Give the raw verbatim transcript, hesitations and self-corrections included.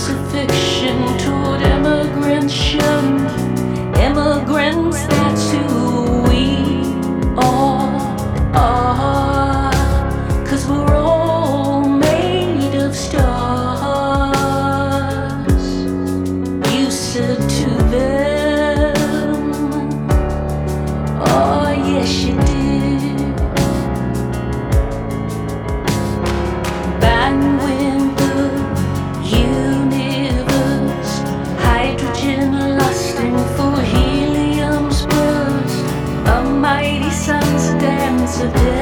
crucifixion toward immigrants shunned. Immigrants, that's who we all are. 'Cause we're all made of stars. You said to them, oh yes you did. Bang went the universe, hydrogen lusting for helium's burst. A mighty sun's dance of death.